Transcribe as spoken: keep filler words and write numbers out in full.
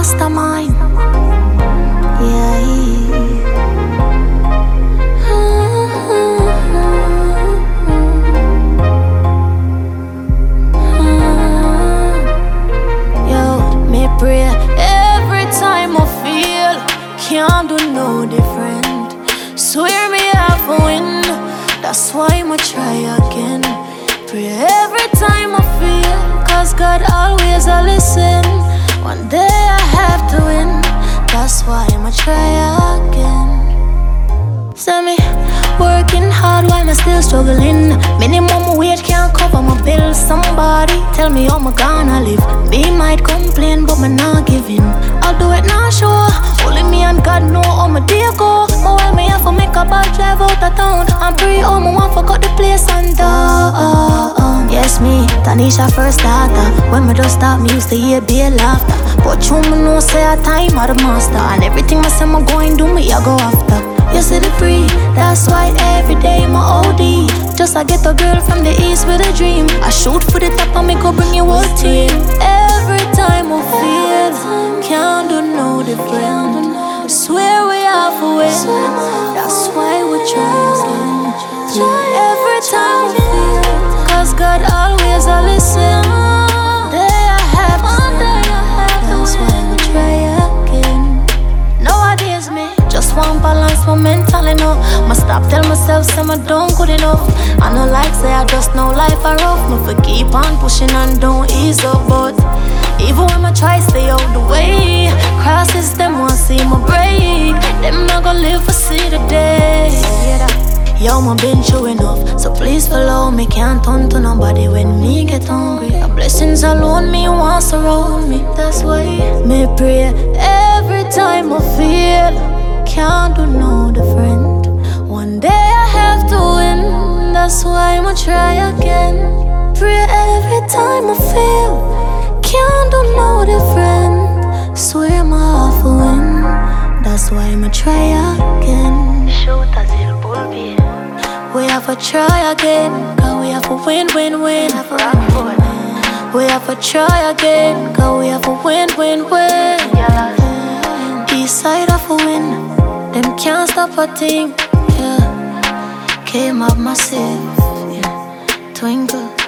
mastermind. Yeah. Yo, me pray every time I feel can't do no different. Swear me half a win, that's why I'ma try again. Pray every time I feel, cause God always a listen. One day I have to win, that's why I'ma try again. Send me working hard while I'm still struggling. Minimum wage can't cover my bills. Somebody tell me how I'm gonna live. Me might complain, but me not giving. I'll do it now, sure. Only me and God know how my day go. But while me have to make a bad drive out of town, I'm pretty home, I want forgot the place and down. Yes, me, Tanisha first starter. When me just start, me used to hear be a laughter. But you me know say a time of the master. And everything I say I'm going do me, I go after. You see the free, that's why every day my O D. Just I get a girl from the east with a dream. I shoot for the top and me go bring you whole team. Every time I feel, can't do no different. Swear we have to win, that's why we try again. Every time I feel, cause God always a listen. Day I have to, that's why we try again. Nowadays me just want balance my mental enough. Must stop tell myself say I don't good enough. I know like say I just know life a rough. Me for keep on pushing and don't ease up. But even when I try stay out the way, crosses them want see my break. Them not gonna live for see the day. Yo, my been through enough, so please follow me. Can't turn to nobody when me get hungry. A blessings alone me wants around me. That's why me pray every time I feel can't do no different. One day I have to win, that's why I'ma try again. Pray every time I feel can't do no different. Swear my half a win, that's why I'ma try again. Shoot as il bulbi. We have to try again, cause we have to win, win, win. We have to try again, cause we have to win, win, win. East side of a win, them can't stop a thing. Yeah, came up massive, yeah. Twinkle.